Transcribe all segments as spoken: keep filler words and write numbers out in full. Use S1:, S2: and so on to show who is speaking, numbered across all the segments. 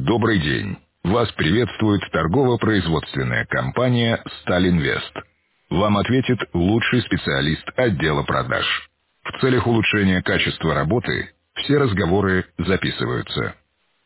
S1: Добрый день. Вас приветствует торгово-производственная компания «Сталинвест». Вам ответит лучший специалист отдела продаж. В целях улучшения качества работы все разговоры записываются.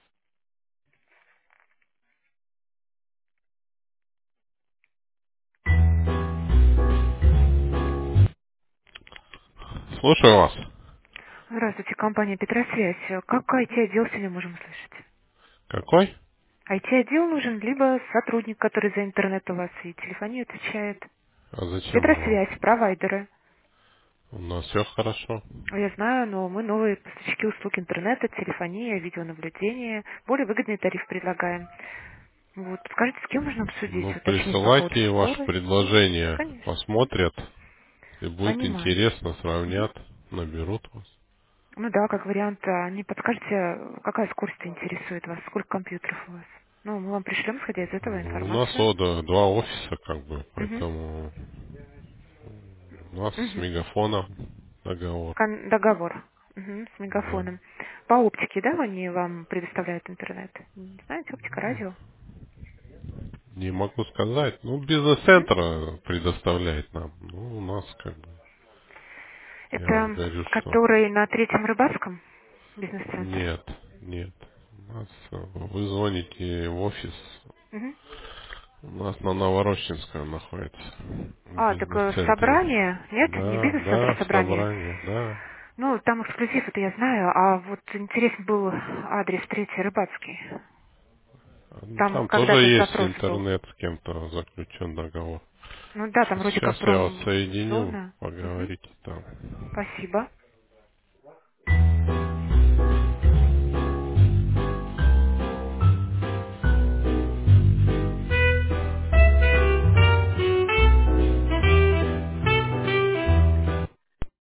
S1: Слушаю вас.
S2: Здравствуйте, компания Петросвязь. Как ай ти-отдел сегодня можем услышать?
S1: Какой?
S2: ай ти-отдел нужен либо сотрудник, который за интернет у вас и телефонию отвечает.
S1: А зачем вам?
S2: Петросвязь, провайдеры.
S1: У нас все хорошо.
S2: Я знаю, но мы новые поставщики услуг интернета, телефония, видеонаблюдения. Более выгодный тариф предлагаем. Вот, скажите, с кем можно обсудить,
S1: Ну,
S2: уточнить по поводу
S1: присылайте ваше
S2: скорости?
S1: предложение,
S2: Конечно.
S1: посмотрят, и будет
S2: Понимаю.
S1: интересно,
S2: Мгм.
S1: сравнят, наберут вас.
S2: Ну да, как вариант, а не подскажете, какая скорость интересует вас, сколько компьютеров у вас? Ну, мы вам пришлем, исходя из этого,
S1: Ну, у нас
S2: информацию.
S1: вот, э, два офиса, как бы,
S2: Мгм.
S1: поэтому у нас с
S2: Мгм.
S1: мегафоном договор.
S2: Кон- договор. Мгм, с
S1: Да.
S2: мегафоном. По оптике, да, они вам предоставляют интернет? Не знаете, оптика, радио?
S1: Не могу сказать. Ну,
S2: Мгм.
S1: бизнес-центр предоставляет нам. Ну, у нас, как бы, я вам
S2: Это
S1: говорю, что
S2: который на Третьем Рыбацком бизнес-центр?
S1: нет, нет. У нас, э, вы звоните в офис.
S2: Мгм.
S1: У нас на Новорощинском находится в
S2: А, так э,
S1: бизнес-центре.
S2: собрание? Нет, не
S1: Да,
S2: бизнес-центр,
S1: да,
S2: собрание.
S1: собрание, да.
S2: Ну, там эксклюзив, это я знаю, а вот интересен был адрес Третий Рыбацкий.
S1: Ну,
S2: Там
S1: там тоже
S2: когда-то
S1: есть
S2: запрос был.
S1: интернет, с кем-то заключен договор.
S2: Ну да, там
S1: Сейчас,
S2: вроде как
S1: сейчас я вас соединю,
S2: промзона. Мгм.
S1: поговорите там.
S2: Спасибо.